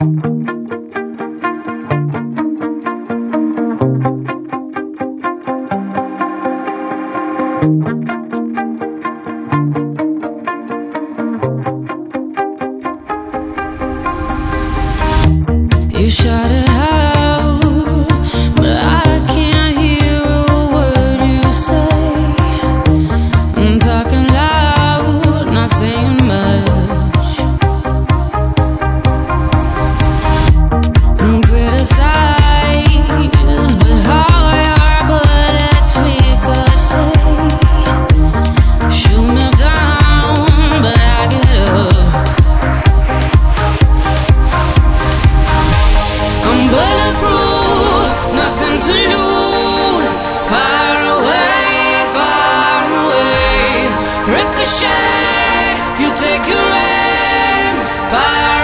You shout it out, but I can't hear a word you say. I'm talking loud, not saying much. I'm criticized, but how your bullets ricochet. Shoot me down, but I get up. I'm bulletproof, nothing to lose. Far away, ricochet. You take your aim. Far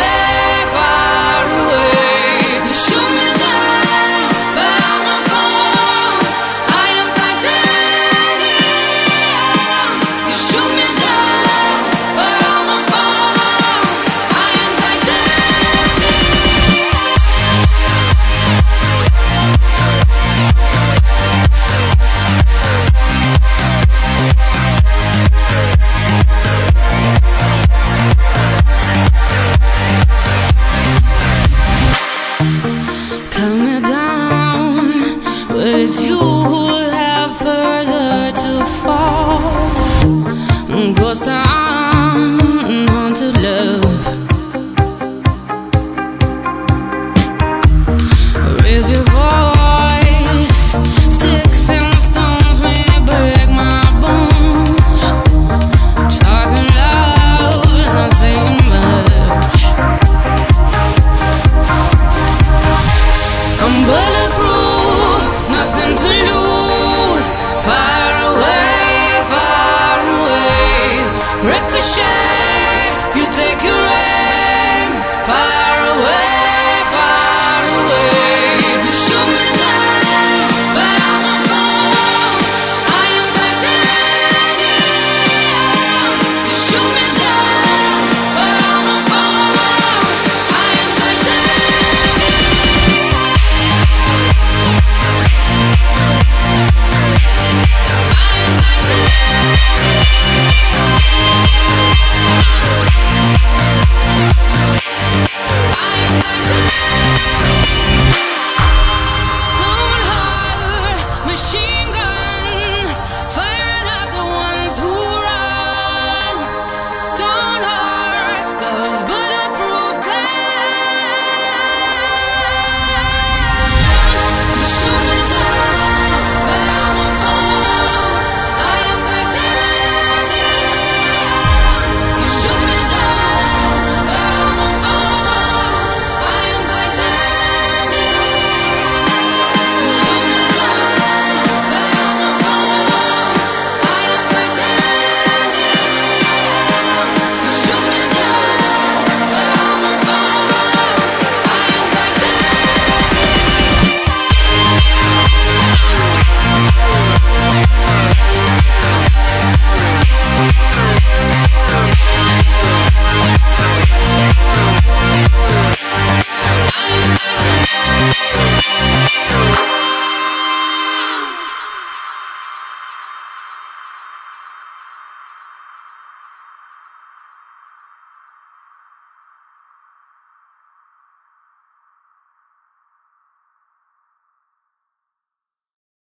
away. You shoot me down, but I won't fall. I am titanium. You shoot me down, but I won't fall. I am titanium. Cut me down, but it's you who have further to fall. Ghost town, haunted love. Raise your voice.